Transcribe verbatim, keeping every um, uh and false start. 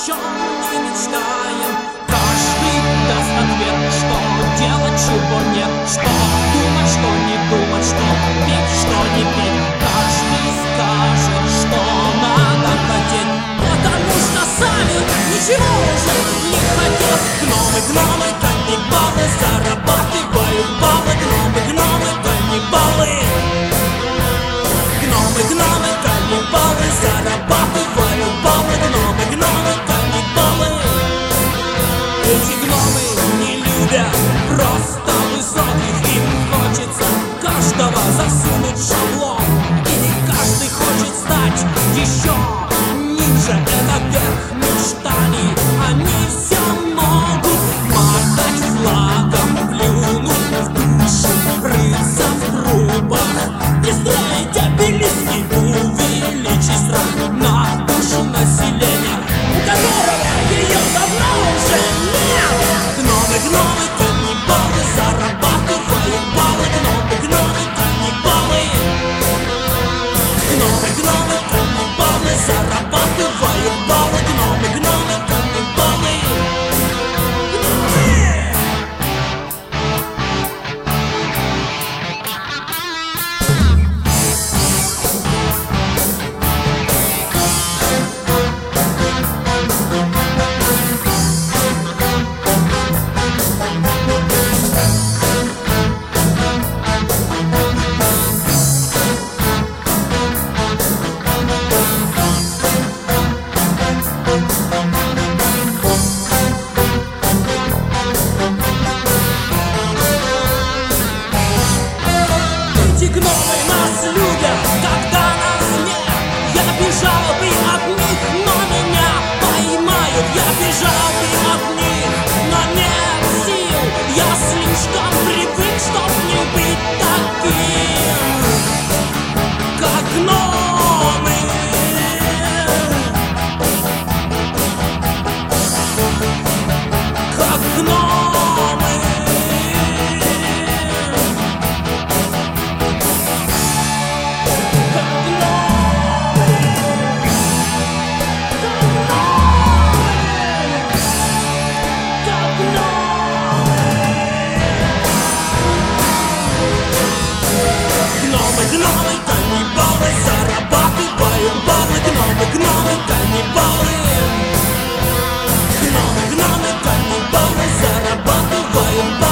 чем не мечтаем. Каждый даст ответ, что делать, чего нет, что думать, что не думать, что петь, что не петь. Каждый скажет, что надо хотеть, потому что сами ничего уже не хотят. Гномы, гномы, каннибалы зарабатывают баллы. Гномы, гномы, каннибалы. Гномы, гномы, каннибалы зарабатывают баллы. Гномы, гномы, каннибалы. Эти гномы не любят просто высоких. Им хочется каждого засунуть в шаблон. И не каждый хочет стать еще ниже. Это верх мечтаний. Они все могут махать флагом, плюнуть в душу, рыться в трубах и строить обелиски, увеличить страх на душу населения, у которого ее давно уже нет. Гномы, гномы, каннибалы зарабатывают баллы. Гномы, гномы, каннибалы. Гномы, гномы, каннибалы зарабатывают баллы. Гномы, гномы, каннибалы. Эти гномы нас любят, когда нас нет. Я бежал бы от них, но меня поймают. Я бежал бы от них, но нет сил. Я слишком привык, чтоб не быть таким, как гномы. Как гномы. Гномы, каннибалы зарабатывают баллы. Гномы, гномы, каннибалы. Гномы, гномы, каннибалы зарабатывают баллы.